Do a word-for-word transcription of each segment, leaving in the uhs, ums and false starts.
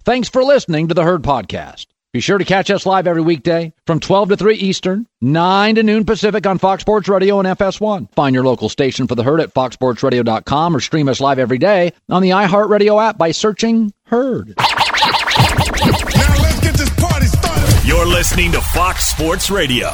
Thanks for listening to the Herd Podcast. Be sure to catch us live every weekday from twelve to three Eastern, nine to noon Pacific on Fox Sports Radio and F S one. Find your local station for the Herd at fox sports radio dot com or stream us live every day on the iHeartRadio app by searching Herd. Now let's get this party started. You're listening to Fox Sports Radio.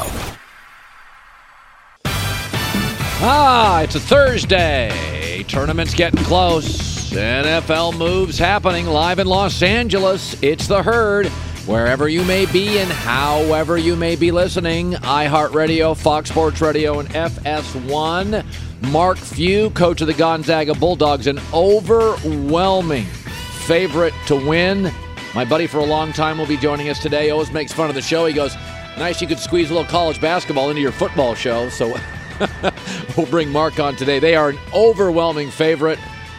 Ah, it's a Thursday. Tournament's getting close. N F L moves happening live in Los Angeles. It's the Herd. Wherever you may be and however you may be listening, iHeartRadio, Fox Sports Radio, and F S one. Mark Few, coach of the Gonzaga Bulldogs, an overwhelming favorite to win. My buddy for a long time will be joining us today. Always makes fun of the show. He goes, nice you could squeeze a little college basketball into your football show. So we'll bring Mark on today. They are an overwhelming favorite.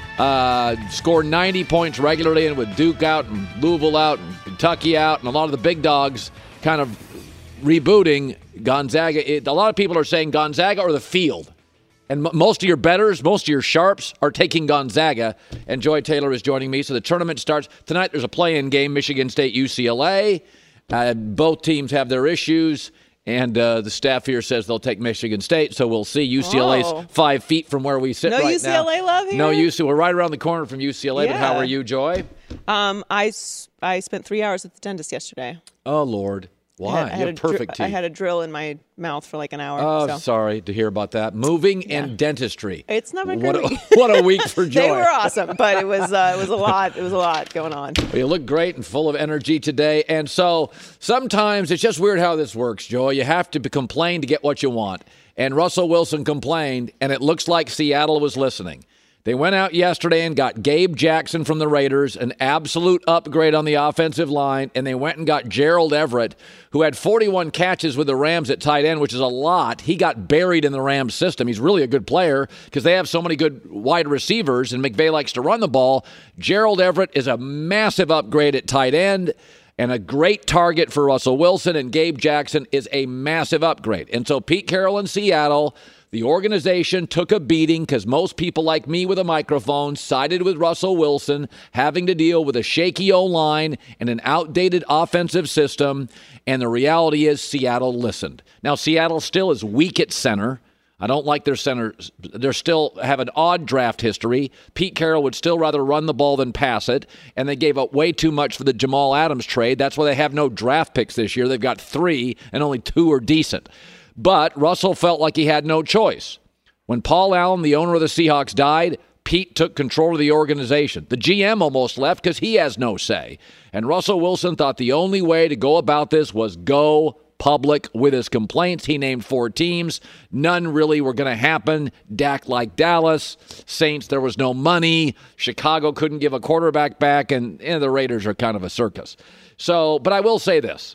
Uh, score ninety points regularly, and with Duke out and Louisville out and Kentucky out and a lot of the big dogs kind of rebooting Gonzaga. It, a lot of people are saying Gonzaga or the field. And m- most of your bettors, most of your sharps are taking Gonzaga. And Joy Taylor is joining me. So the tournament starts tonight. There's a play-in game, Michigan State, U C L A. Uh, both teams have their issues. And uh, the staff here says they'll take Michigan State, so we'll see. U C L A's oh. five feet from where we sit no right now. U C L A love here? No U C L A. We're right around the corner from U C L A, yeah. But how are you, Joy? Um, I, I spent three hours at the dentist yesterday. Oh, Lord. Why? I had, I had you have perfect dr- teeth. I had a drill in my mouth for like an hour. Oh, so. sorry to hear about that. Moving Yeah. and dentistry. It's not a good what a, week. what a week for Joy. They were awesome, but it was uh, it was a lot. It was a lot going on. Well, you look great and full of energy today. And so sometimes it's just weird how this works, Joy. You have to be, complain to get what you want. And Russell Wilson complained, and it looks like Seattle was listening. They went out yesterday and got Gabe Jackson from the Raiders, an absolute upgrade on the offensive line, and they went and got Gerald Everett, who had forty-one catches with the Rams at tight end, which is a lot. He got buried in the Rams system. He's really a good player because they have so many good wide receivers, and McVay likes to run the ball. Gerald Everett is a massive upgrade at tight end and a great target for Russell Wilson, and Gabe Jackson is a massive upgrade. And so Pete Carroll in Seattle, the organization took a beating because most people like me with a microphone sided with Russell Wilson, having to deal with a shaky O-line and an outdated offensive system. And the reality is Seattle listened. Now, Seattle still is weak at center. I don't like their center. They still have an odd draft history. Pete Carroll would still rather run the ball than pass it. And they gave up way too much for the Jamal Adams trade. That's why they have no draft picks this year. They've got three, and only two are decent. But Russell felt like he had no choice. When Paul Allen, the owner of the Seahawks, died, Pete took control of the organization. The G M almost left because he has no say. And Russell Wilson thought the only way to go about this was go public with his complaints. He named four teams. None really were going to happen. Dak like Dallas. Saints, there was no money. Chicago couldn't give a quarterback back. And, and the Raiders are kind of a circus. So, but I will say this.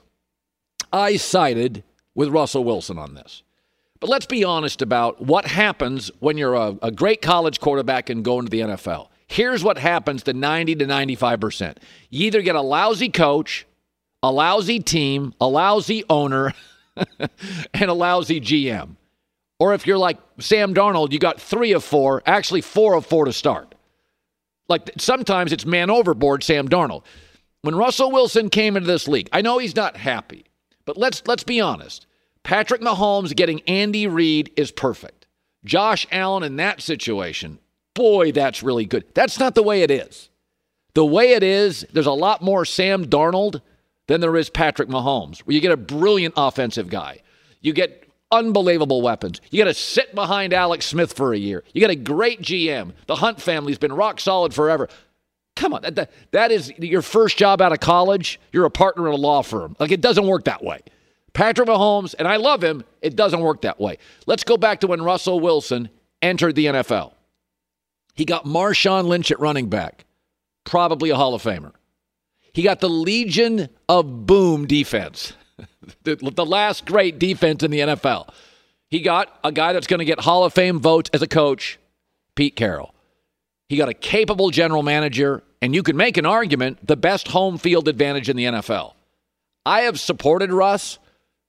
I sided with Russell Wilson on this. But let's be honest about what happens when you're a, a great college quarterback and go into the N F L. Here's what happens to ninety to ninety-five percent. You either get a lousy coach, a lousy team, a lousy owner, and a lousy G M. Or if you're like Sam Darnold, you got three of four, actually four of four to start. Like sometimes it's man overboard Sam Darnold. When Russell Wilson came into this league, I know he's not happy, but let's let's be honest. Patrick Mahomes getting Andy Reid is perfect. Josh Allen in that situation, boy, that's really good. That's not the way it is. The way it is, there's a lot more Sam Darnold than there is Patrick Mahomes, where you get a brilliant offensive guy. You get unbelievable weapons. You got to sit behind Alex Smith for a year. You got a great G M. The Hunt family's been rock solid forever. Come on, that, that is your first job out of college. You're a partner in a law firm. Like, it doesn't work that way. Patrick Mahomes, and I love him, it doesn't work that way. Let's go back to when Russell Wilson entered the N F L. He got Marshawn Lynch at running back, probably a Hall of Famer. He got the Legion of Boom defense, the, the last great defense in the N F L. He got a guy that's going to get Hall of Fame votes as a coach, Pete Carroll. He got a capable general manager, and you can make an argument, the best home field advantage in the N F L. I have supported Russ,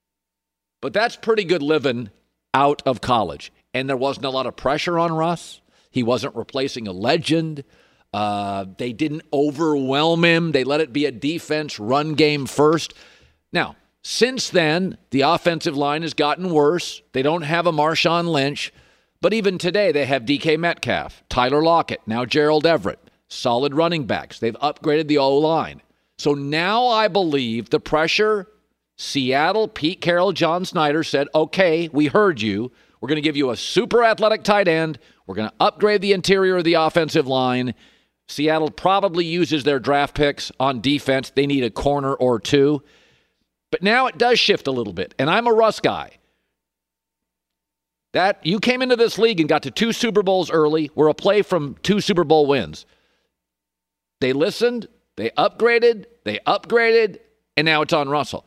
but that's pretty good living out of college. And there wasn't a lot of pressure on Russ. He wasn't replacing a legend. Uh, they didn't overwhelm him. They let it be a defense run game first. Now, since then, the offensive line has gotten worse. They don't have a Marshawn Lynch. But even today, they have D K Metcalf, Tyler Lockett, now Gerald Everett. Solid running backs. They've upgraded the O-line. So now I believe the pressure, Seattle, Pete Carroll, John Snyder said, okay, we heard you. We're going to give you a super athletic tight end. We're going to upgrade the interior of the offensive line. Seattle probably uses their draft picks on defense. They need a corner or two. But now it does shift a little bit. And I'm a Russ guy. That you came into this league and got to two Super Bowls early. We're a play from two Super Bowl wins. They listened, they upgraded, they upgraded, and now it's on Russell.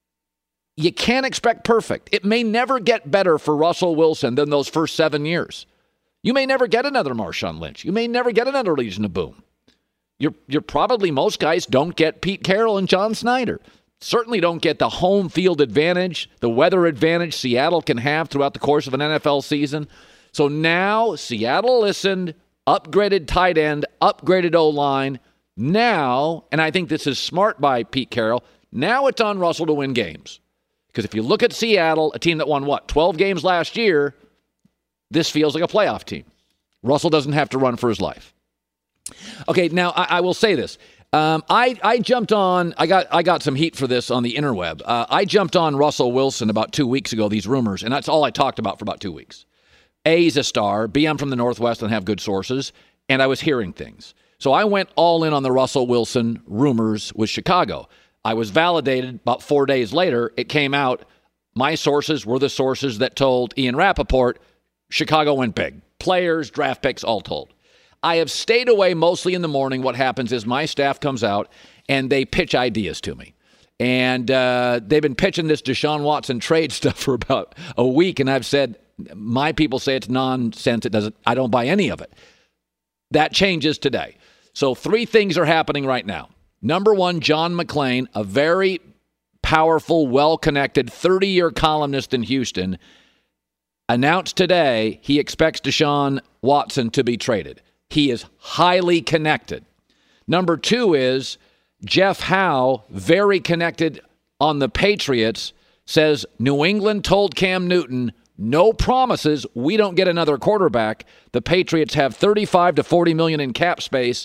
You can't expect perfect. It may never get better for Russell Wilson than those first seven years. You may never get another Marshawn Lynch. You may never get another Legion of Boom. You're, you're probably, most guys don't get Pete Carroll and John Snyder. Certainly don't get the home field advantage, the weather advantage Seattle can have throughout the course of an N F L season. So now Seattle listened, upgraded tight end, upgraded O-line. Now, and I think this is smart by Pete Carroll, now it's on Russell to win games. Because if you look at Seattle, a team that won, what, twelve games last year, this feels like a playoff team. Russell doesn't have to run for his life. Okay, now I, I will say this. Um, I, I jumped on, I got I got some heat for this on the interweb. Uh, I jumped on Russell Wilson about two weeks ago, these rumors, and that's all I talked about for about two weeks. A, he's a star. B, I'm from the Northwest and have good sources, and I was hearing things. So I went all in on the Russell Wilson rumors with Chicago. I was validated about four days later. It came out. My sources were the sources that told Ian Rappaport Chicago went big. Players, draft picks, all told. I have stayed away mostly in the morning. What happens is my staff comes out and they pitch ideas to me. And uh, they've been pitching this Deshaun Watson trade stuff for about a week. And I've said, my people say it's nonsense. It doesn't, I don't buy any of it. That changes today. So three things are happening right now. Number one, John McClain, a very powerful, well-connected thirty-year columnist in Houston, announced today he expects Deshaun Watson to be traded. He is highly connected. Number two is Jeff Howe, very connected on the Patriots, says New England told Cam Newton, no promises, we don't get another quarterback. The Patriots have thirty-five to forty million in cap space.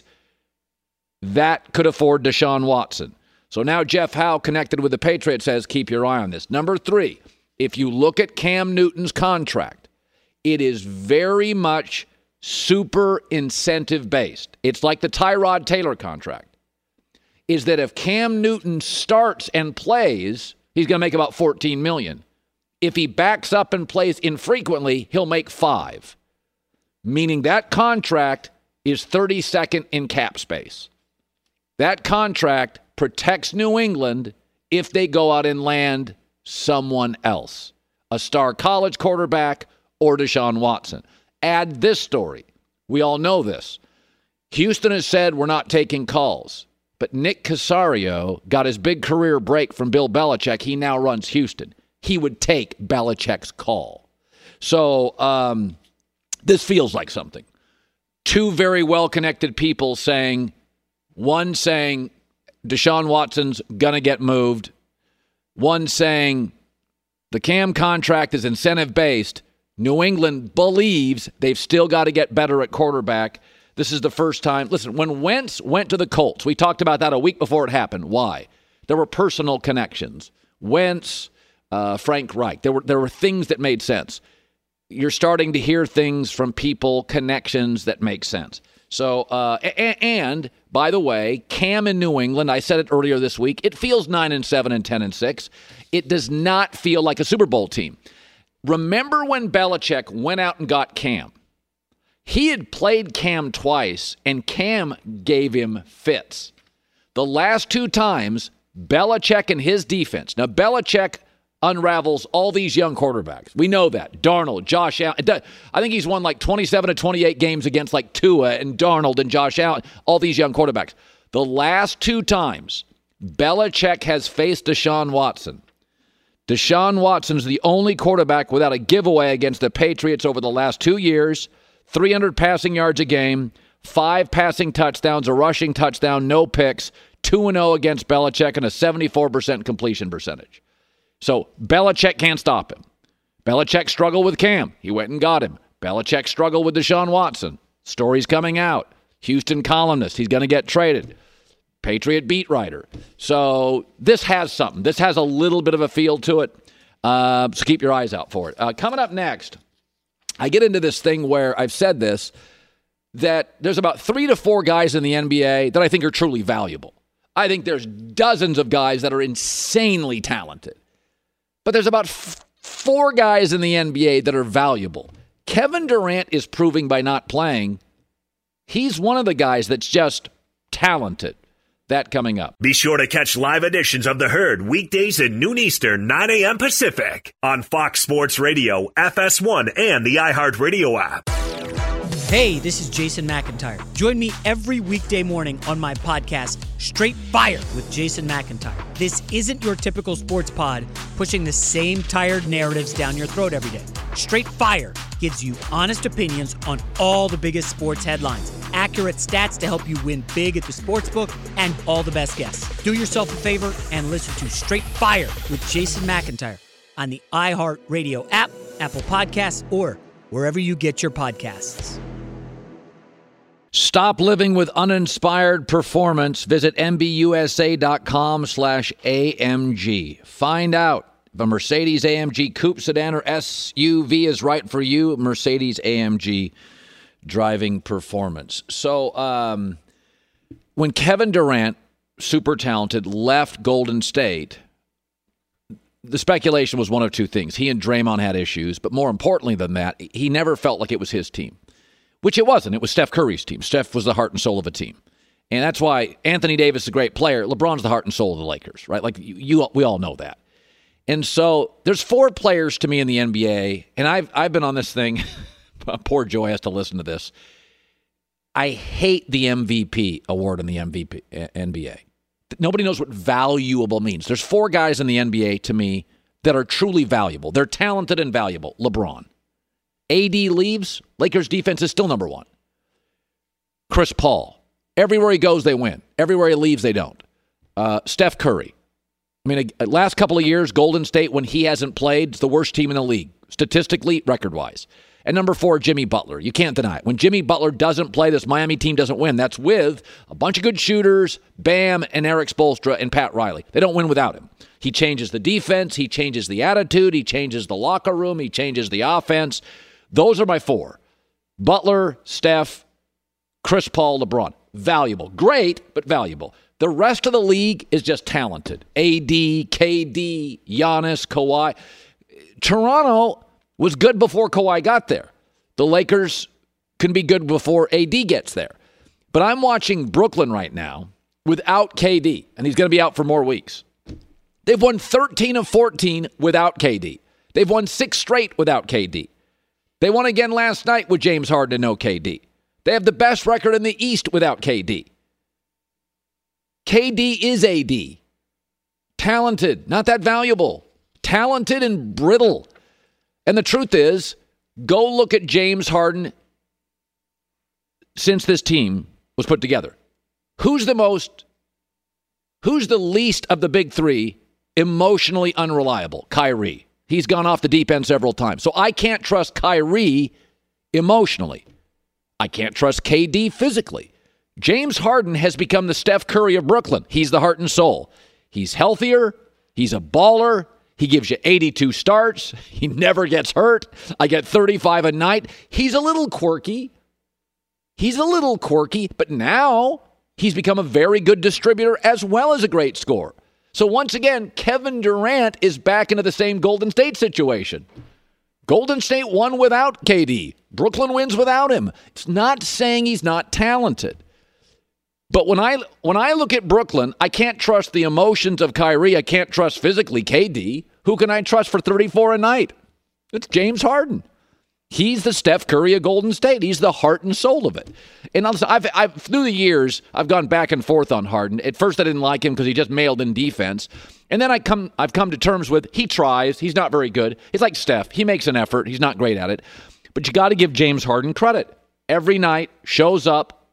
That could afford Deshaun Watson. So now Jeff Howe, connected with the Patriots, says keep your eye on this. Number three, if you look at Cam Newton's contract, it is very much super incentive based. It's like the Tyrod Taylor contract. Is that if Cam Newton starts and plays, he's going to make about fourteen million dollars. If he backs up and plays infrequently, he'll make five. Meaning that contract is thirty-second in cap space. That contract protects New England if they go out and land someone else, a star college quarterback or Deshaun Watson. Add this story. We all know this. Houston has said we're not taking calls, but Nick Caserio got his big career break from Bill Belichick. He now runs Houston. He would take Belichick's call. So um, this feels like something. Two very well-connected people saying, one saying Deshaun Watson's going to get moved. One saying the Cam contract is incentive-based. New England believes they've still got to get better at quarterback. This is the first time. Listen, when Wentz went to the Colts, we talked about that a week before it happened. Why? There were personal connections. Wentz, uh, Frank Reich. There were there were things that made sense. You're starting to hear things from people, connections that make sense. So, uh, and, and by the way, Cam in New England, I said it earlier this week, it feels nine and seven and ten and six. It does not feel like a Super Bowl team. Remember when Belichick went out and got Cam? He had played Cam twice, and Cam gave him fits. The last two times, Belichick and his defense. Now, Belichick unravels all these young quarterbacks. We know that. Darnold, Josh Allen. I think he's won like twenty-seven to twenty-eight games against like Tua and Darnold and Josh Allen, all these young quarterbacks. The last two times, Belichick has faced Deshaun Watson. Deshaun Watson's the only quarterback without a giveaway against the Patriots over the last two years. three hundred passing yards a game, five passing touchdowns, a rushing touchdown, no picks, two and oh against Belichick, and a seventy-four percent completion percentage. So Belichick can't stop him. Belichick struggled with Cam. He went and got him. Belichick struggled with Deshaun Watson. Stories coming out. Houston columnist. He's going to get traded. Patriot beat writer. So this has something. This has a little bit of a feel to it. Uh, so keep your eyes out for it. Uh, coming up next, I get into this thing where I've said this, that there's about three to four guys in the N B A that I think are truly valuable. I think there's dozens of guys that are insanely talented. But there's about f- four guys in the N B A that are valuable. Kevin Durant is proving by not playing, he's one of the guys that's just talented. That coming up. Be sure to catch live editions of The Herd weekdays at noon Eastern, nine a.m. Pacific on Fox Sports Radio, F S one, and the iHeartRadio app. Hey, this is Jason McIntyre. Join me every weekday morning on my podcast, Straight Fire with Jason McIntyre. This isn't your typical sports pod pushing the same tired narratives down your throat every day. Straight Fire gives you honest opinions on all the biggest sports headlines, accurate stats to help you win big at the sportsbook, and all the best guests. Do yourself a favor and listen to Straight Fire with Jason McIntyre on the iHeartRadio app, Apple Podcasts, or wherever you get your podcasts. Stop living with uninspired performance. Visit mbusa.com slash AMG. Find out if a Mercedes A M G Coupe sedan or S U V is right for you. Mercedes A M G driving performance. So um, when Kevin Durant, super talented, left Golden State, the speculation was one of two things. He and Draymond had issues, but more importantly than that, he never felt like it was his team. Which it wasn't. It was Steph Curry's team. Steph was the heart and soul of a team. And that's why Anthony Davis is a great player. LeBron's the heart and soul of the Lakers, right? Like, you, you we all know that. And so there's four players to me in the N B A, and I've, I've been on this thing. Poor Joy has to listen to this. I hate the M V P award in the M V P, N B A. Nobody knows what valuable means. There's four guys in the N B A, to me, that are truly valuable. They're talented and valuable. LeBron. A D leaves, Lakers defense is still number one. Chris Paul. Everywhere he goes, they win. Everywhere he leaves, they don't. Uh, Steph Curry. I mean, uh, last couple of years, Golden State, when he hasn't played, is the worst team in the league, statistically, record-wise. And number four, Jimmy Butler. You can't deny it. When Jimmy Butler doesn't play, this Miami team doesn't win. That's with a bunch of good shooters, Bam and Eric Spoelstra and Pat Riley. They don't win without him. He changes the defense. He changes the attitude. He changes the locker room. He changes the offense. Those are my four. Butler, Steph, Chris Paul, LeBron. Valuable. Great, but valuable. The rest of the league is just talented. A D, K D, Giannis, Kawhi. Toronto was good before Kawhi got there. The Lakers can be good before A D gets there. But I'm watching Brooklyn right now without K D, and he's going to be out for more weeks. They've won thirteen of fourteen without K D. They've won six straight without K D. They won again last night with James Harden and no K D. They have the best record in the East without K D. K D is A D. Talented, not that valuable. Talented and brittle. And the truth is, go look at James Harden since this team was put together. Who's the most, who's the least of the big three emotionally unreliable? Kyrie. He's gone off the deep end several times. So I can't trust Kyrie emotionally. I can't trust K D physically. James Harden has become the Steph Curry of Brooklyn. He's the heart and soul. He's healthier. He's a baller. He gives you eighty-two starts. He never gets hurt. I get thirty-five a night. He's a little quirky. He's a little quirky, but now he's become a very good distributor as well as a great scorer. So once again, Kevin Durant is back into the same Golden State situation. Golden State won without K D. Brooklyn wins without him. It's not saying he's not talented. But when I when I look at Brooklyn, I can't trust the emotions of Kyrie. I can't trust physically K D. Who can I trust for thirty-four a night? It's James Harden. He's the Steph Curry of Golden State. He's the heart and soul of it. And I've, I've through the years, I've gone back and forth on Harden. At first, I didn't like him because he just mailed in defense. And then I come, I've come to terms with he tries. He's not very good. He's like Steph. He makes an effort. He's not great at it. But you got to give James Harden credit. Every night, shows up,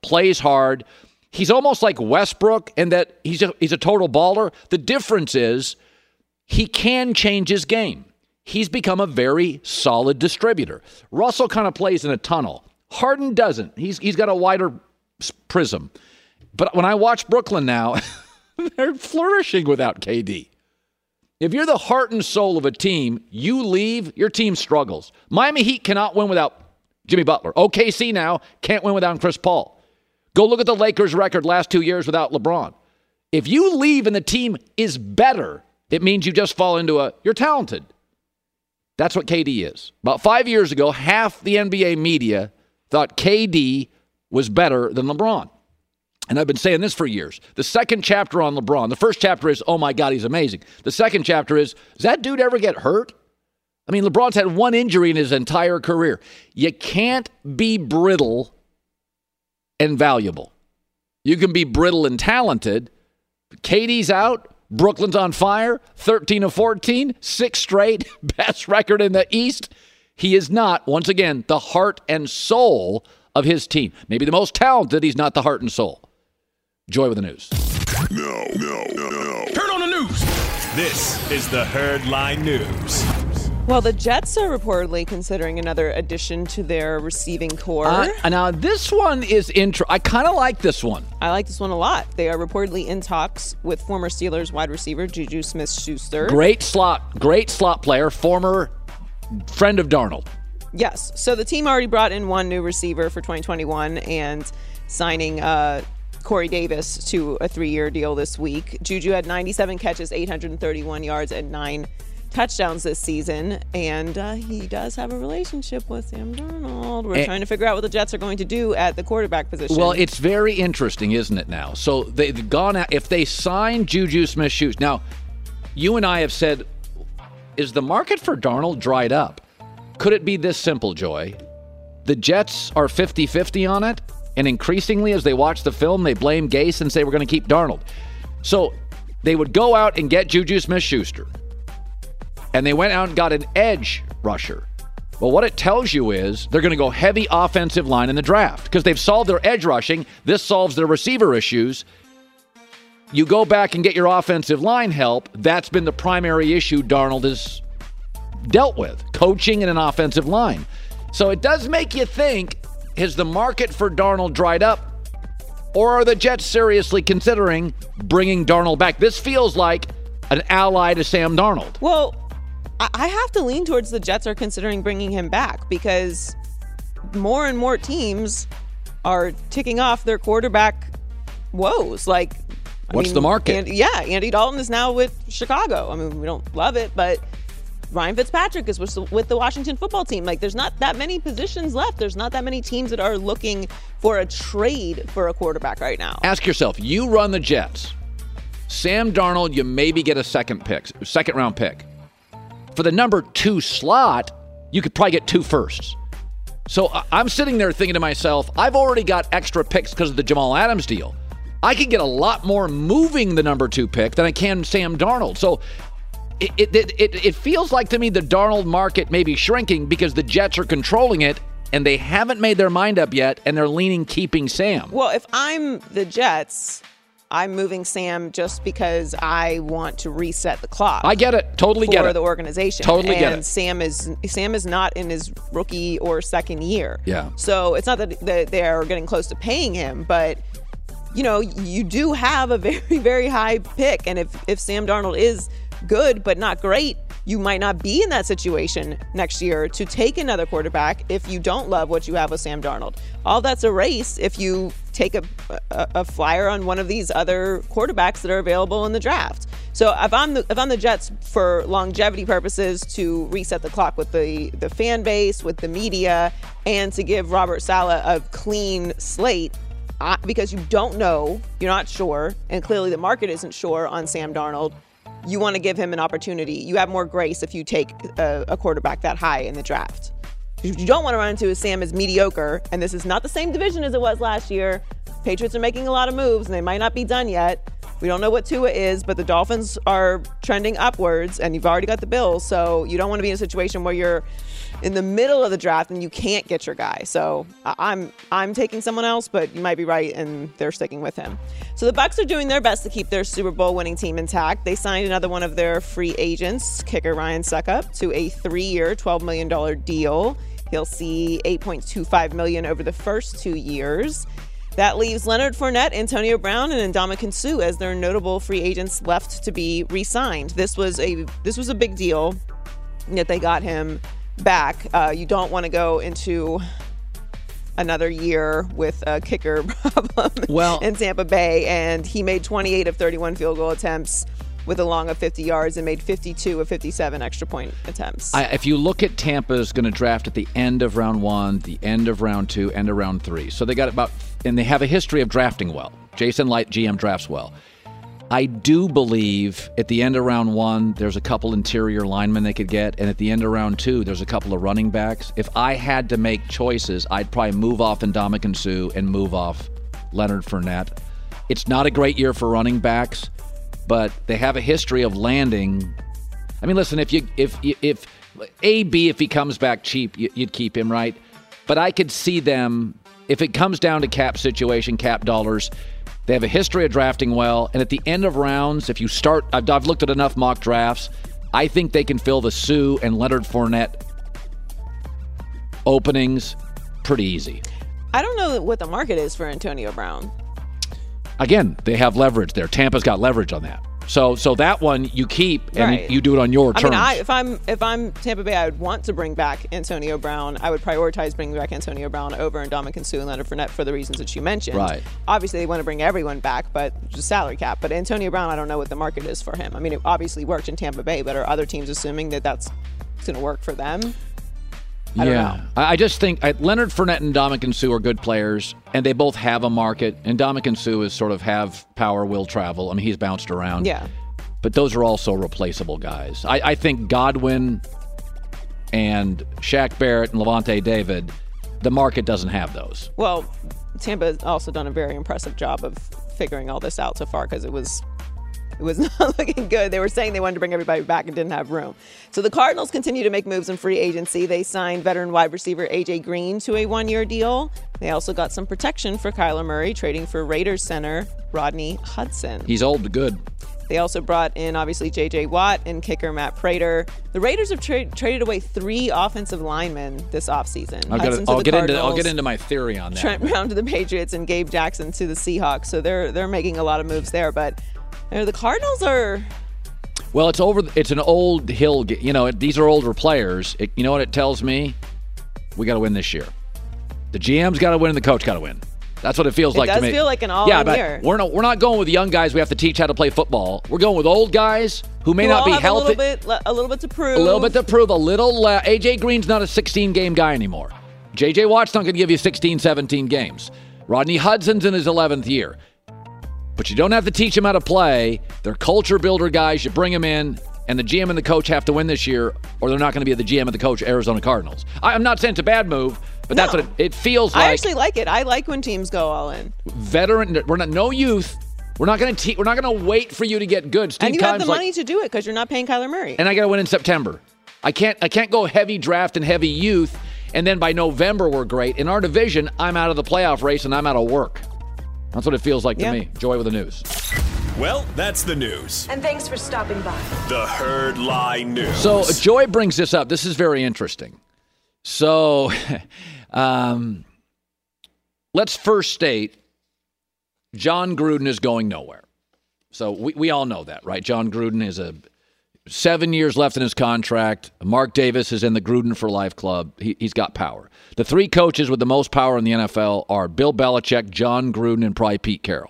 plays hard. He's almost like Westbrook in that he's a, he's a total baller. The difference is he can change his game. He's become a very solid distributor. Russell kind of plays in a tunnel. Harden doesn't. He's He's got a wider prism. But when I watch Brooklyn now, they're flourishing without K D. If you're the heart and soul of a team, you leave, your team struggles. Miami Heat cannot win without Jimmy Butler. O K C now can't win without Chris Paul. Go look at the Lakers' record last two years without LeBron. If you leave and the team is better, it means you just fall into a, you're talented. That's what K D is. About five years ago, half the N B A media thought K D was better than LeBron. And I've been saying this for years. The second chapter on LeBron, the first chapter is, oh my God, he's amazing. The second chapter is, does that dude ever get hurt? I mean, LeBron's had one injury in his entire career. You can't be brittle and valuable. You can be brittle and talented. K D's out. Brooklyn's on fire. thirteen of fourteen. Six straight. Best record in the East. He is not, once again, the heart and soul of his team. Maybe the most talented. He's not the heart and soul. Joy with the news. No, no, no, no. Turn on the news. This is the Herd Line News. Well, the Jets are reportedly considering another addition to their receiving core. Uh, now, this one is intro. I kind of like this one. I like this one a lot. They are reportedly in talks with former Steelers wide receiver Juju Smith-Schuster. Great slot, great slot player, former friend of Darnold. Yes. So the team already brought in one new receiver for twenty twenty-one and signing uh, Corey Davis to a three-year deal this week. Juju had ninety-seven catches, eight hundred thirty-one yards, and nine touchdowns this season, and uh, he does have a relationship with Sam Darnold. We're and, trying to figure out what the Jets are going to do at the quarterback position. Well, it's very interesting, isn't it now? So they've gone out. If they sign Juju Smith-Schuster, now, you and I have said, is the market for Darnold dried up? Could it be this simple, Joy? The Jets are fifty-fifty on it, and increasingly as they watch the film, they blame Gase and say, we're going to keep Darnold. So they would go out and get Juju Smith-Schuster. And they went out and got an edge rusher. Well, what it tells you is they're going to go heavy offensive line in the draft because they've solved their edge rushing. This solves their receiver issues. You go back and get your offensive line help. That's been the primary issue Darnold has dealt with, coaching and an offensive line. So it does make you think, has the market for Darnold dried up? Or are the Jets seriously considering bringing Darnold back? This feels like an ally to Sam Darnold. Well, I have to lean towards the Jets are considering bringing him back because more and more teams are ticking off their quarterback woes. Like, I what's mean, the market? And, yeah, Andy Dalton is now with Chicago. I mean, we don't love it, but Ryan Fitzpatrick is with, with the Washington football team. Like, there's not that many positions left. There's not that many teams that are looking for a trade for a quarterback right now. Ask yourself, you run the Jets. Sam Darnold, you maybe get a second pick, second round pick. For the number two slot, you could probably get two firsts. So I'm sitting there thinking to myself, I've already got extra picks because of the Jamal Adams deal. I could get a lot more moving the number two pick than I can Sam Darnold. So it it it, it feels like to me the Darnold market may be shrinking because the Jets are controlling it and they haven't made their mind up yet and they're leaning keeping Sam. Well, if I'm the Jets, I'm moving Sam just because I want to reset the clock. I get it. Totally get it. For the organization. Totally and get it. Sam is Sam is not in his rookie or second year. Yeah. So it's not that they are getting close to paying him, but you know, you do have a very, very high pick. And if, if Sam Darnold is good but not great, you might not be in that situation next year to take another quarterback if you don't love what you have with Sam Darnold. All that's erased if you take a, a, a flyer on one of these other quarterbacks that are available in the draft. So if I'm the if I'm the Jets for longevity purposes to reset the clock with the, the fan base, with the media, and to give Robert Saleh a clean slate, uh, because you don't know, you're not sure, and clearly the market isn't sure on Sam Darnold, you want to give him an opportunity. You have more grace if you take a, a quarterback that high in the draft. What you don't want to run into is Sam is mediocre, and this is not the same division as it was last year. Patriots are making a lot of moves, and they might not be done yet. We don't know what Tua is, but the Dolphins are trending upwards, and you've already got the Bills, so you don't want to be in a situation where you're in the middle of the draft and you can't get your guy. So I'm I'm taking someone else, but you might be right, and they're sticking with him. So the Bucs are doing their best to keep their Super Bowl winning team intact. They signed another one of their free agents, kicker Ryan Suckup, to a three-year, twelve million dollars deal. He'll see eight point two five million dollars over the first two years. That leaves Leonard Fournette, Antonio Brown, and Ndamukong Suh as their notable free agents left to be re-signed. This was a this was a big deal that they got him back. Uh, you don't want to go into another year with a kicker problem well, in Tampa Bay, and he made twenty-eight of thirty-one field goal attempts with a long of fifty yards and made fifty-two of fifty-seven extra point attempts. I, if you look at Tampa's going to draft at the end of round one, the end of round two, end of round three. So they got about, and they have a history of drafting well. Jason Light, G M, drafts well. I do believe at the end of round one, there's a couple interior linemen they could get, and at the end of round two, there's a couple of running backs. If I had to make choices, I'd probably move off Ndamukong Suh and move off Leonard Fournette. It's not a great year for running backs, but they have a history of landing. I mean, listen, if you if if A B if he comes back cheap, you'd keep him, right? But I could see them, if it comes down to cap situation, cap dollars, they have a history of drafting well, and at the end of rounds, if you start, I've, I've looked at enough mock drafts, I think they can fill the Suh and Leonard Fournette openings pretty easy. I don't know what the market is for Antonio Brown. Again, they have leverage there. Tampa's got leverage on that. So so that one you keep and Right. you do it on your I terms. mean, I, if I'm if I'm Tampa Bay, I would want to bring back Antonio Brown. I would prioritize bringing back Antonio Brown over Ndamukong Suh and Leonard Fournette for the reasons that you mentioned. Right. Obviously, they want to bring everyone back, but just salary cap. But Antonio Brown, I don't know what the market is for him. I mean, it obviously worked in Tampa Bay, but are other teams assuming that that's going to work for them? I don't yeah. know. I I just think I, Leonard Fournette and Ndamukong Suh are good players, and they both have a market. And Ndamukong Suh is sort of have power, will travel. I mean, he's bounced around. Yeah. But those are also replaceable guys. I, I think Godwin and Shaq Barrett and Levante David, the market doesn't have those. Well, Tampa has also done a very impressive job of figuring all this out so far because it was it was not looking good. They were saying they wanted to bring everybody back and didn't have room. So the Cardinals continue to make moves in free agency. They signed veteran wide receiver A J Green to a one-year deal. They also got some protection for Kyler Murray, trading for Raiders center Rodney Hudson. He's old but good. They also brought in, obviously, J J Watt and kicker Matt Prater. The Raiders have tra- traded away three offensive linemen this offseason. I'll, Hudson get, to I'll the get into I'll Cardinals, get into my theory on that. Trent Brown to the Patriots, and Gabe Jackson to the Seahawks. So they're they're making a lot of moves there. But you know, the Cardinals are... Well, it's over. It's an old hill. You know, these are older players. It, you know what it tells me? We got to win this year. The G M's got to win and the coach got to win. That's what it feels It like to does me. feel like an all-in yeah, but year. We're not, we're not going with young guys we have to teach how to play football. We're going with old guys who may who not all be have healthy. A little bit, a little bit to prove. A little bit to prove. A little. Uh, A J Green's not a sixteen-game guy anymore. J J Watt's not going to give you sixteen, seventeen games. Rodney Hudson's in his eleventh year. But you don't have to teach them how to play. They're culture builder guys. You bring them in, and the G M and the coach have to win this year, or they're not going to be the G M and the coach of Arizona Cardinals. I, I'm not saying it's a bad move, but that's No. what it, it feels like. I actually like it. I like when teams go all in. Veteran. We're not no youth. We're not going to te- We're not going to wait for you to get good. Steve And you have the Keim's like, money to do it because you're not paying Kyler Murray. and I got to win in September. I can't. I can't go heavy draft and heavy youth, and then by November we're great. In our division, I'm out of the playoff race and I'm out of work. That's what it feels like to Yeah. me. Joy with the news. Well, that's the news. And thanks for stopping by. The Herd Lie News. So Joy brings this up. This is very interesting. So um, let's first state John Gruden is going nowhere. So we, we all know that, right? John Gruden is a seven years left in his contract. Mark Davis is in the Gruden for Life club. He, he's got power. The three coaches with the most power in the N F L are Bill Belichick, John Gruden, and probably Pete Carroll.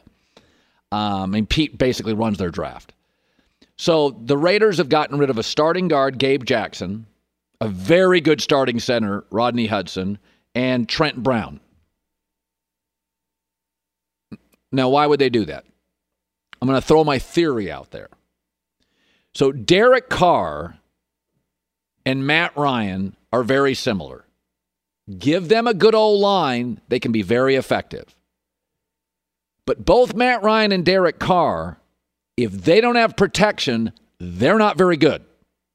Um, and Pete basically runs their draft. So the Raiders have gotten rid of a starting guard, Gabe Jackson, a very good starting center, Rodney Hudson, and Trent Brown. Now, why would they do that? I'm going to throw my theory out there. So Derek Carr and Matt Ryan are very similar. Give them a good O-line, they can be very effective. But both Matt Ryan and Derek Carr, if they don't have protection, they're not very good.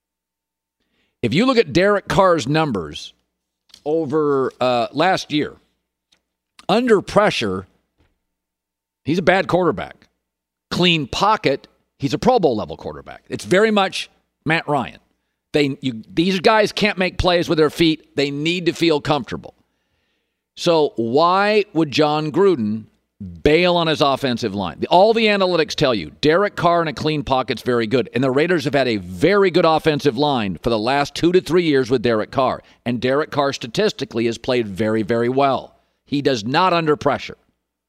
If you look at Derek Carr's numbers over uh, last year, under pressure, he's a bad quarterback. Clean pocket, he's a Pro Bowl level quarterback. It's very much Matt Ryan. They, you, these guys can't make plays with their feet. They need to feel comfortable. So why would John Gruden bail on his offensive line? All the analytics tell you Derek Carr in a clean pocket's very good. And the Raiders have had a very good offensive line for the last two to three years with Derek Carr. And Derek Carr statistically has played very, very well. He does not under pressure.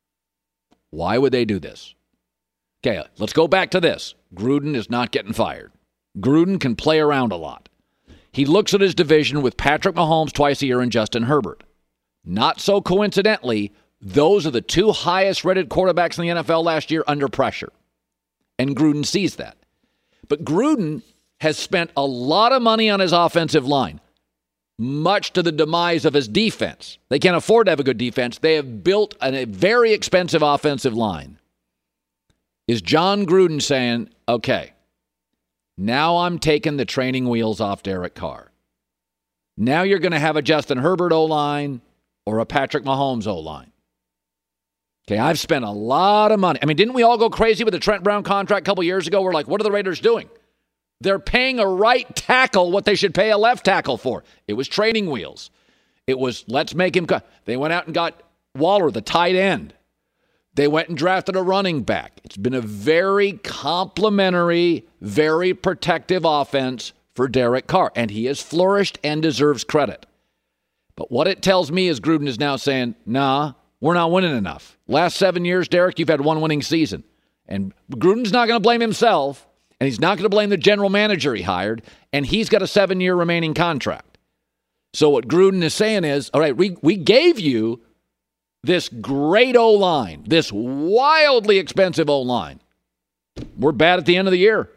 Why would they do this? Okay, let's go back to this. Gruden is not getting fired. Gruden can play around a lot. He looks at his division with Patrick Mahomes twice a year and Justin Herbert. Not so coincidentally, those are the two highest rated quarterbacks in the N F L last year under pressure. And Gruden sees that. But Gruden has spent a lot of money on his offensive line, much to the demise of his defense. They can't afford to have a good defense. They have built a very expensive offensive line. Is John Gruden saying, okay, now I'm taking the training wheels off Derek Carr. Now you're going to have a Justin Herbert O-line or a Patrick Mahomes O-line. Okay, I've spent a lot of money. I mean, didn't we all go crazy with the Trent Brown contract a couple years ago? We're like, what are the Raiders doing? They're paying a right tackle what they should pay a left tackle for. It was training wheels. It was, let's make him cut. They went out and got Waller, the tight end. They went and drafted a running back. It's been a very complimentary, very protective offense for Derek Carr, and he has flourished and deserves credit. But what it tells me is Gruden is now saying, nah, we're not winning enough. Last seven years, Derek, you've had one winning season. And Gruden's not going to blame himself, and he's not going to blame the general manager he hired, and he's got a seven-year remaining contract. So what Gruden is saying is, all right, we, we gave you this great O-line, this wildly expensive O-line. We're bad at the end of the year.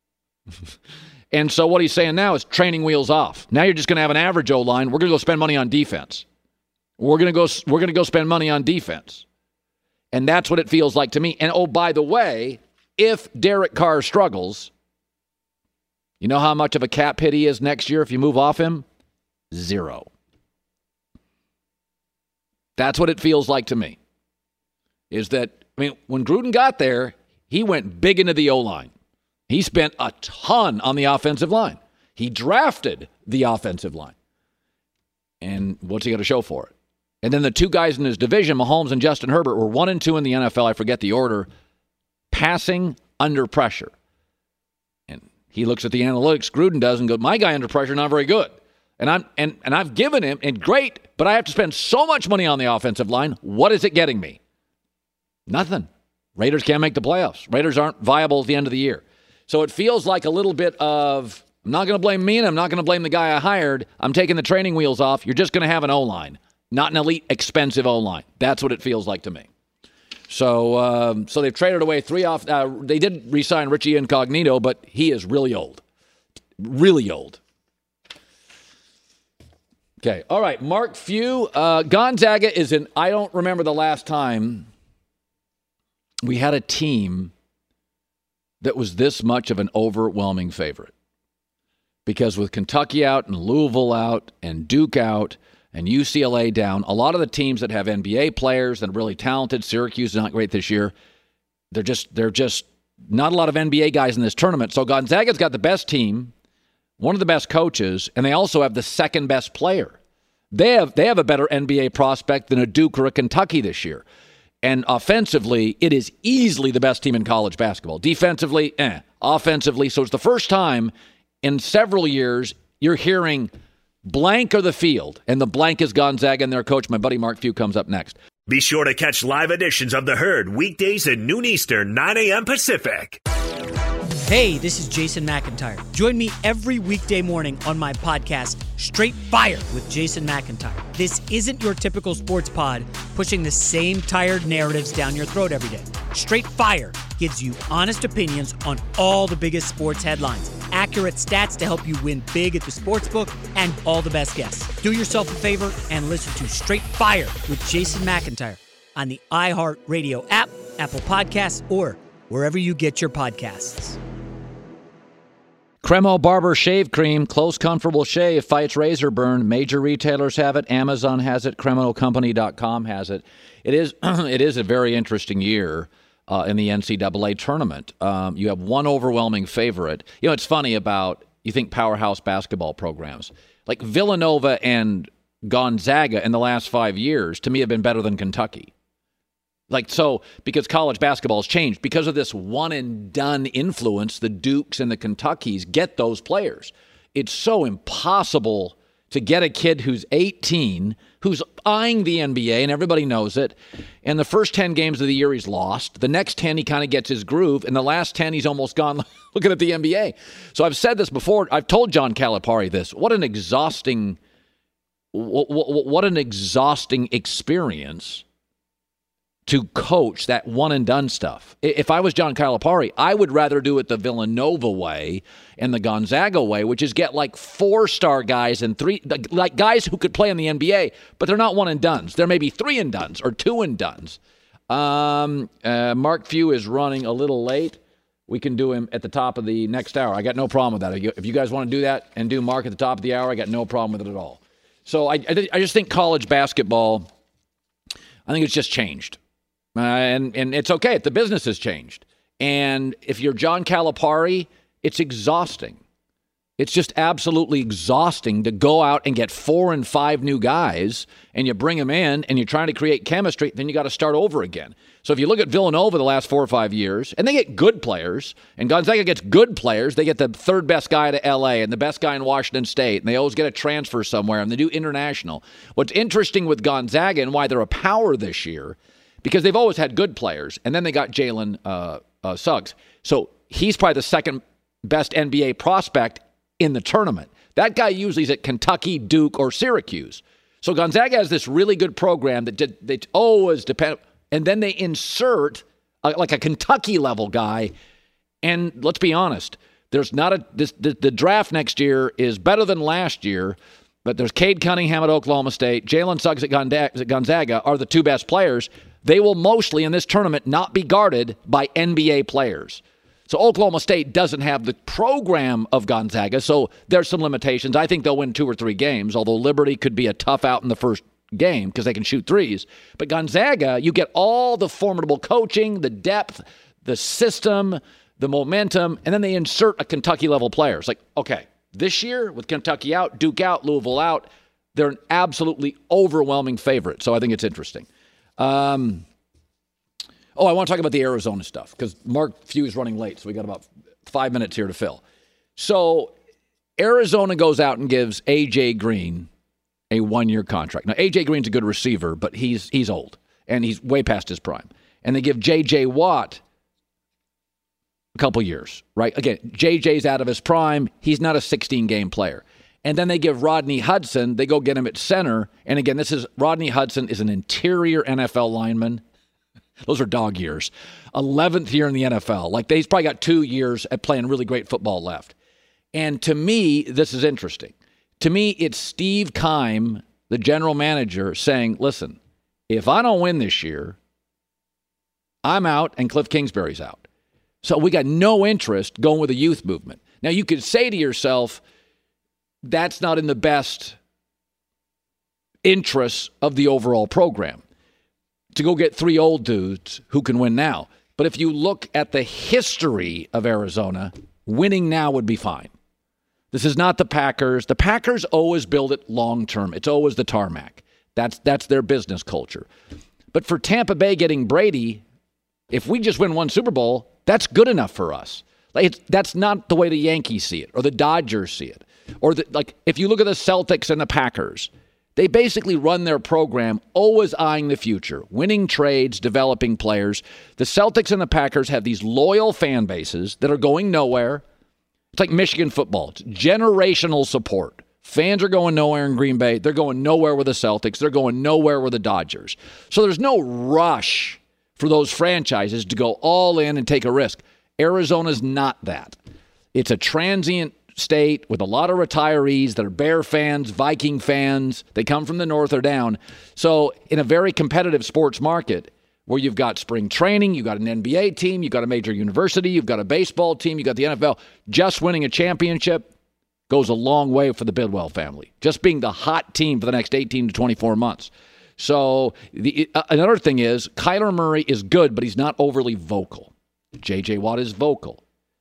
And so what he's saying now is training wheels off. Now you're just going to have an average O-line. We're going to go spend money on defense. We're going to go we're going to go spend money on defense. And that's what it feels like to me. And oh, by the way, if Derek Carr struggles, you know how much of a cap hit he is next year if you move off him? Zero. That's what it feels like to me. Is that, I mean, when Gruden got there, he went big into the O-line. He spent a ton on the offensive line. He drafted the offensive line. And what's he got to show for it? And then the two guys in his division, Mahomes and Justin Herbert, were one and two in the N F L. I forget the order. Passing under pressure. And he looks at the analytics, Gruden does, and goes, my guy under pressure, not very good. And I'm and, and I've given him, and great, but I have to spend so much money on the offensive line. What is it getting me? Nothing. Raiders can't make the playoffs. Raiders aren't viable at the end of the year. So it feels like a little bit of, I'm not going to blame me, and I'm not going to blame the guy I hired. I'm taking the training wheels off. You're just going to have an O-line, not an elite, expensive O-line. That's what it feels like to me. So um, so they've traded away three off. Uh, they did re-sign Richie Incognito, but he is really old. Really old. Okay, all right, Mark Few. Uh, Gonzaga is in, I don't remember the last time we had a team that was this much of an overwhelming favorite. Because with Kentucky out and Louisville out and Duke out and U C L A down, a lot of the teams that have N B A players that are really talented, Syracuse is not great this year, they're just they're just not a lot of N B A guys in this tournament. So Gonzaga's got the best team, one of the best coaches, and they also have the second best player. They have they have a better N B A prospect than a Duke or a Kentucky this year. And offensively, it is easily the best team in college basketball. Defensively, eh. Offensively, so it's the first time in several years you're hearing blank or the field, and the blank is Gonzaga and their coach. My buddy Mark Few comes up next. Be sure to catch live editions of The Herd weekdays at noon Eastern, nine a.m. Pacific. Hey, this is Jason McIntyre. Join me every weekday morning on my podcast, Straight Fire with Jason McIntyre. This isn't your typical sports pod pushing the same tired narratives down your throat every day. Straight Fire gives you honest opinions on all the biggest sports headlines, accurate stats to help you win big at the sportsbook, and all the best guests. Do yourself a favor and listen to Straight Fire with Jason McIntyre on the iHeartRadio app, Apple Podcasts, or wherever you get your podcasts. Cremo Barber Shave Cream, close, comfortable shave, fights razor burn. Major retailers have it. Amazon has it. Cremo Company dot com has it. It is it is a very interesting year uh, in the N C double A tournament. Um, you have one overwhelming favorite. You know, it's funny about, you think powerhouse basketball programs. Like Villanova and Gonzaga in the last five years, to me, have been better than Kentucky. Like, so, because college basketball has changed, because of this one-and-done influence, the Dukes and the Kentuckys get those players. It's so impossible to get a kid who's eighteen, who's eyeing the N B A, and everybody knows it, and the first ten games of the year he's lost. The next ten, he kind of gets his groove, and the last ten, he's almost gone looking at the N B A. So I've said this before. I've told John Calipari this. What an exhausting, what, what, what an exhausting experience to coach that one-and-done stuff. If I was John Calipari, I would rather do it the Villanova way and the Gonzaga way, which is get like four-star guys and three, like guys who could play in the N B A, but they're not one-and-dones. They're maybe three-and-dones or two-and-dones. Um, uh, Mark Few is running a little late. We can do him at the top of the next hour. I got no problem with that. If you guys want to do that and do Mark at the top of the hour, I got no problem with it at all. So I, I, I just think college basketball, I think it's just changed. Uh, and, and it's okay if the business has changed. And if you're John Calipari, it's exhausting. It's just absolutely exhausting to go out and get four and five new guys, and you bring them in, and you're trying to create chemistry, then you got to start over again. So if you look at Villanova the last four or five years, and they get good players, and Gonzaga gets good players, they get the third best guy to L A and the best guy in Washington State, and they always get a transfer somewhere, and they do international. What's interesting with Gonzaga and why they're a power this year, because they've always had good players, and then they got Jalen uh, uh, Suggs. So he's probably the second best N B A prospect in the tournament. That guy usually is at Kentucky, Duke, or Syracuse. So Gonzaga has this really good program that did, they always depend, and then they insert a, like a Kentucky-level guy. And let's be honest, there's not a this the, the draft next year is better than last year. But there's Cade Cunningham at Oklahoma State, Jalen Suggs at Gonzaga are the two best players. They will mostly in this tournament not be guarded by N B A players. So Oklahoma State doesn't have the program of Gonzaga, so there's some limitations. I think they'll win two or three games, although Liberty could be a tough out in the first game because they can shoot threes. But Gonzaga, you get all the formidable coaching, the depth, the system, the momentum, and then they insert a Kentucky-level player. It's like, okay, this year with Kentucky out, Duke out, Louisville out, they're an absolutely overwhelming favorite. So I think it's interesting. Um, oh, I want to talk about the Arizona stuff because Mark Few is running late, so we got about five minutes here to fill. So Arizona goes out and gives A J Green a one-year contract. Now, A J Green's a good receiver, but he's he's old, and he's way past his prime. And they give J J Watt a couple years, right? Again, J J's out of his prime. He's not a sixteen-game player. And then they give Rodney Hudson, they go get him at center. And again, this is Rodney Hudson is an interior N F L lineman. Those are dog years. eleventh year in the N F L. Like, he's probably got two years at playing really great football left. And to me, this is interesting. To me, it's Steve Keim, the general manager, saying, listen, if I don't win this year, I'm out and Cliff Kingsbury's out. So we got no interest going with the youth movement. Now, you could say to yourself, that's not in the best interests of the overall program to go get three old dudes who can win now. But if you look at the history of Arizona, winning now would be fine. This is not the Packers. The Packers always build it long-term. It's always the tarmac. That's that's their business culture. But for Tampa Bay getting Brady, if we just win one Super Bowl, that's good enough for us. Like, it's, that's not the way the Yankees see it or the Dodgers see it. Or the, like if you look at the Celtics and the Packers, they basically run their program always eyeing the future, winning trades, developing players. The Celtics and the Packers have these loyal fan bases that are going nowhere. It's like Michigan football. It's generational support. Fans are going nowhere in Green Bay. They're going nowhere with the Celtics. They're going nowhere with the Dodgers. So there's no rush for those franchises to go all in and take a risk. Arizona's not that. It's a transient state with a lot of retirees that are Bear fans, Viking fans. They come from the north or down. So in a very competitive sports market, where you've got spring training, you've got an N B A team, you've got a major university, you've got a baseball team, you've got the N F L. Just winning a championship goes a long way for the Bidwell family. Just being the hot team for the next eighteen to twenty-four months. So the, uh, another thing is Kyler Murray is good, but he's not overly vocal. J J. Watt is vocal.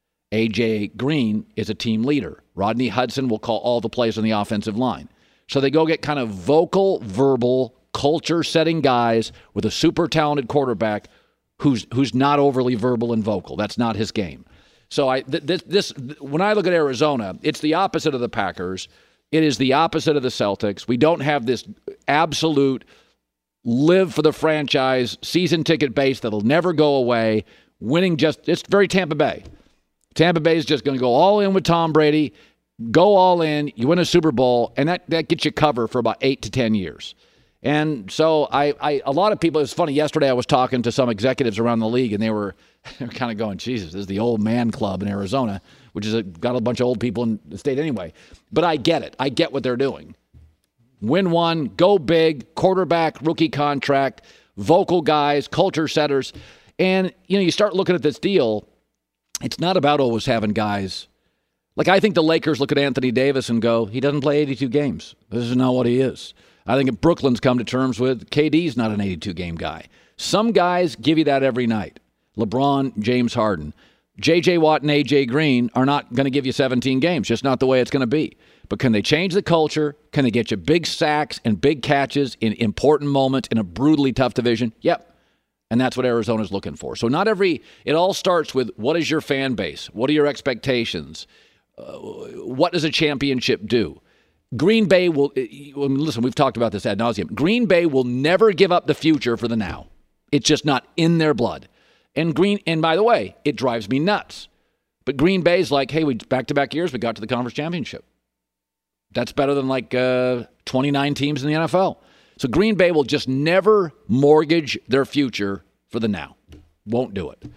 A J. Green is a team leader. Rodney Hudson will call all the plays on the offensive line. So they go get kind of vocal, verbal, culture-setting guys with a super talented quarterback who's who's not overly verbal and vocal. That's not his game. So I th- this this when I look at Arizona, it's the opposite of the Packers. It is the opposite of the Celtics. We don't have this absolute live for the franchise season ticket base that'll never go away. Winning just it's very Tampa Bay. Tampa Bay is just going to go all in with Tom Brady, go all in. You win a Super Bowl, and that that gets you cover for about eight to ten years. And so I, I, a lot of people, it was funny, yesterday I was talking to some executives around the league, and they were, they were kind of going, Jesus, this is the old man club in Arizona, which is a, got a bunch of old people in the state anyway. But I get it. I get what they're doing. Win one, go big, quarterback, rookie contract, vocal guys, culture setters. And, you know, you start looking at this deal, it's not about always having guys. Like, I think the Lakers look at Anthony Davis and go, he doesn't play eighty-two games. This is not what he is. I think Brooklyn's come to terms with K D's not an eighty-two game guy. Some guys give you that every night. LeBron, James Harden. J J. Watt and A J. Green are not going to give you seventeen games. Just not the way it's going to be. But can they change the culture? Can they get you big sacks and big catches in important moments in a brutally tough division? Yep. And that's what Arizona's looking for. So not every, it all starts with what is your fan base? What are your expectations? Uh, what does a championship do? Green Bay will, listen, we've talked about this ad nauseum. Green Bay will never give up the future for the now. It's just not in their blood. And Green, and by the way, it drives me nuts. But Green Bay's like, hey, we back-to-back years, we got to the conference championship. That's better than like uh, twenty-nine teams in the N F L. So Green Bay will just never mortgage their future for the now. Won't do it.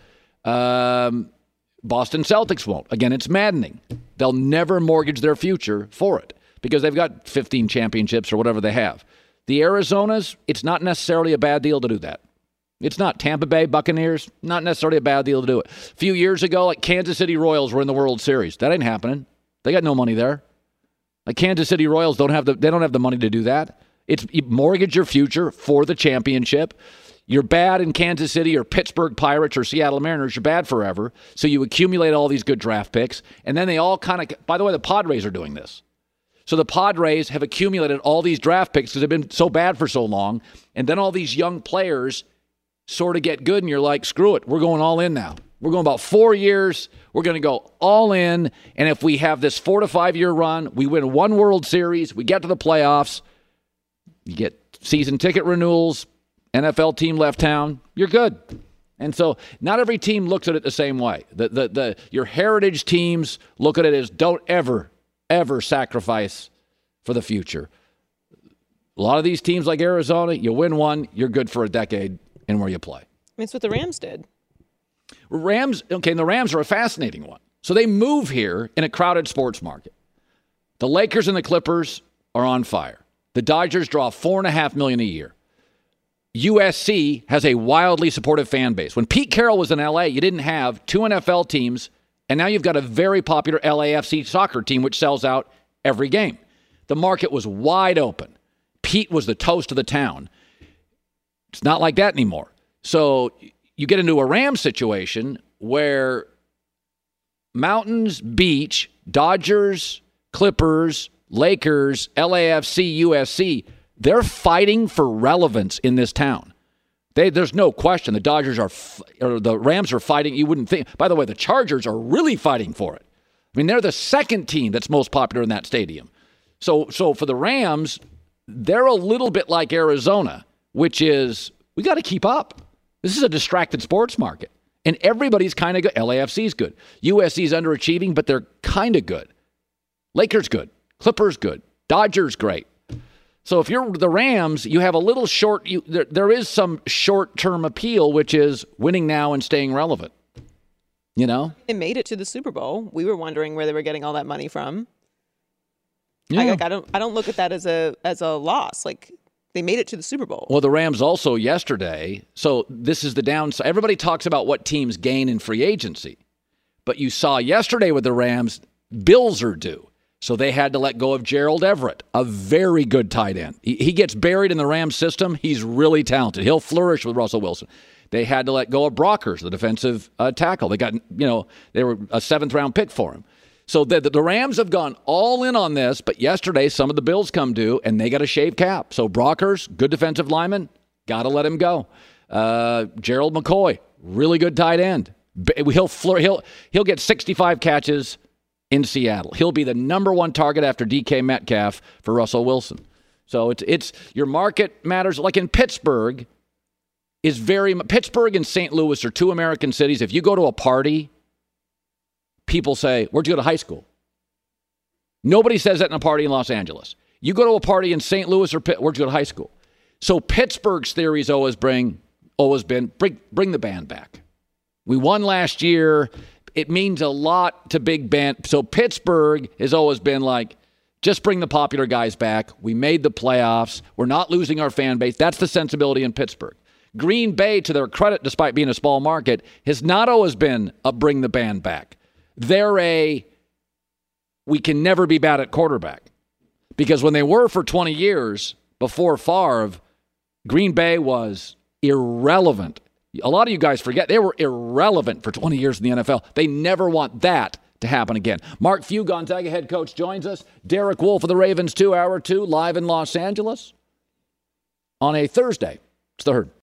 Um, Boston Celtics won't. Again, it's maddening. They'll never mortgage their future for it, because they've got fifteen championships or whatever they have. The Arizonas, it's not necessarily a bad deal to do that. It's not. Tampa Bay Buccaneers, not necessarily a bad deal to do it. A few years ago, like Kansas City Royals were in the World Series. That ain't happening. They got no money there. Like Kansas City Royals don't have the they don't have the money to do that. It's you mortgage your future for the championship. You're bad in Kansas City or Pittsburgh Pirates or Seattle Mariners. You're bad forever. So you accumulate all these good draft picks, and then they all kind of. By the way, the Padres are doing this. So the Padres have accumulated all these draft picks because they've been so bad for so long. And then all these young players sort of get good, and you're like, screw it. We're going all in now. We're going about four years. We're going to go all in. And if we have this four to five year run, we win one World Series, we get to the playoffs, you get season ticket renewals, N F L team left town, you're good. And so not every team looks at it the same way. The, the, the, your heritage teams look at it as don't ever ever sacrifice for the future. A lot of these teams like Arizona, you win one, you're good for a decade in where you play. It's what the Rams did. Rams, okay, and the Rams are a fascinating one. So they move here in a crowded sports market. The Lakers and the Clippers are on fire. The Dodgers draw four and a half million a year. U S C has a wildly supportive fan base. When Pete Carroll was in L A, you didn't have two N F L teams. And now you've got a very popular L A F C soccer team, which sells out every game. The market was wide open. Pete was the toast of the town. It's not like that anymore. So you get into a Rams situation where Mountains, Beach, Dodgers, Clippers, Lakers, L A F C, U S C, they're fighting for relevance in this town. They, there's no question. The Dodgers are, or the Rams are fighting. You wouldn't think. By the way, the Chargers are really fighting for it. I mean, they're the second team that's most popular in that stadium. So, so for the Rams, they're a little bit like Arizona, which is we got to keep up. This is a distracted sports market, and everybody's kind of good. L A F C's good. U S C's underachieving, but they're kind of good. Lakers good. Clippers good. Dodgers great. So if you're the Rams, you have a little short, you, there, there is some short-term appeal, which is winning now and staying relevant. You know? They made it to the Super Bowl. We were wondering where they were getting all that money from. Yeah. I, like, I don't I don't look at that as a as a loss. Like, They made it to the Super Bowl. Well, the Rams also yesterday, so this is the downside. Everybody talks about what teams gain in free agency. But you saw yesterday with the Rams, bills are due. So they had to let go of Gerald Everett, a very good tight end. He, he gets buried in the Rams system. He's really talented. He'll flourish with Russell Wilson. They had to let go of Brockers, the defensive uh, tackle. They got, you know, they were a seventh round pick for him. So the, the Rams have gone all in on this, but yesterday some of the bills come due, and they got to shave cap. So Brockers, good defensive lineman, got to let him go. Uh, Gerald McCoy, really good tight end. He'll he'll he'll get sixty-five catches in Seattle. He'll be the number one target after D K Metcalf for Russell Wilson. So it's it's your market matters. Like in Pittsburgh, is very Pittsburgh and Saint Louis are two American cities. If you go to a party, people say, "Where'd you go to high school?" Nobody says that in a party in Los Angeles. You go to a party in Saint Louis or Pitt, where'd you go to high school? So Pittsburgh's theories always bring always been bring bring the band back. We won last year. It means a lot to Big Ben. So Pittsburgh has always been like, just bring the popular guys back. We made the playoffs. We're not losing our fan base. That's the sensibility in Pittsburgh. Green Bay, to their credit, despite being a small market, has not always been a bring the band back. They're a, we can never be bad at quarterback. Because when they were for twenty years, before Favre, Green Bay was irrelevant. A lot of you guys forget they were irrelevant for twenty years in the N F L. They never want that to happen again. Mark Few, Gonzaga head coach, joins us. Derek Wolfe of the Ravens, two hour two, live in Los Angeles on a Thursday. It's the Herd.